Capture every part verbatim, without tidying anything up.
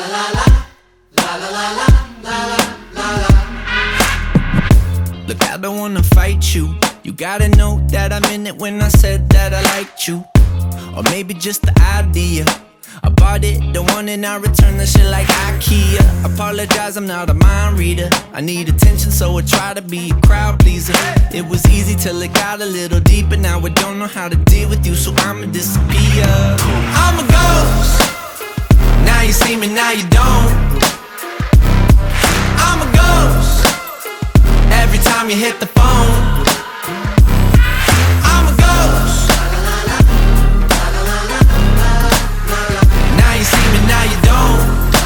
Look, I don't wanna fight you. You gotta know that I meant it when I said that I liked you. Or maybe just the idea. I bought it, don't want it, now return the shit like IKEA. Apologize, I'm not a mind reader. I need attention, so I try to be a crowd pleaser. It was easy till it got a little deeper. Now I don't know how to deal with you, so I'ma disappear. I'm a ghost. Now you see me, now you don't. I'm a ghost. Every time you hit the phone. I'm a ghost. Now you see me, now you don't.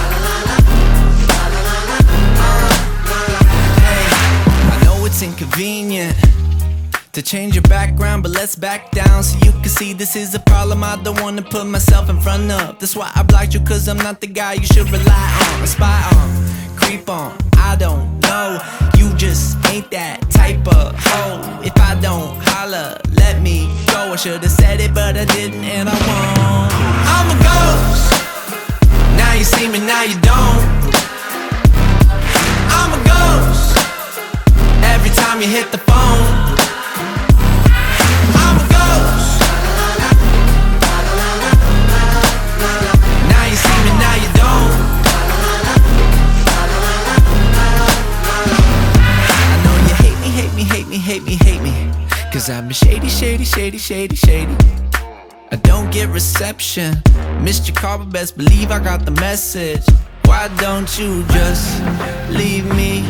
Hey, I know it's inconvenient to change your background, but let's back down so you can see this is a problem I don't wanna put myself in front of. That's why I blocked you, cause I'm not the guy you should rely on, spy on, creep on. I don't know, you just ain't that type of hoe. If I don't holler, let me go. I should've said it, but I didn't, and I won't. I'm a ghost. Now you see me, now you don't. I'm a ghost. Every time you hit the phone. I'm a ghost. Now you see me, now you don't. I know you hate me, hate me, hate me, hate me, hate me, cause I've been shady, shady, shady, shady, shady. I don't get reception. Missed your call, but best believe I got the message. Why don't you just leave me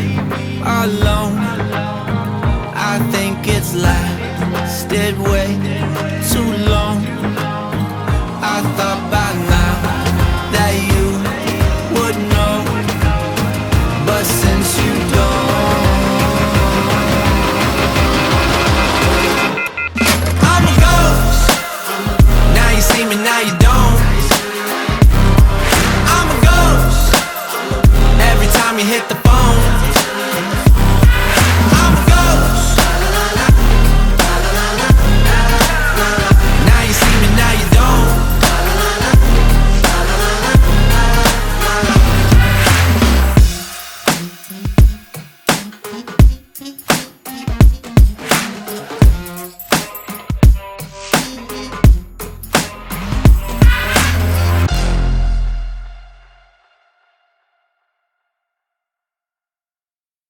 alone? I think it's lasted way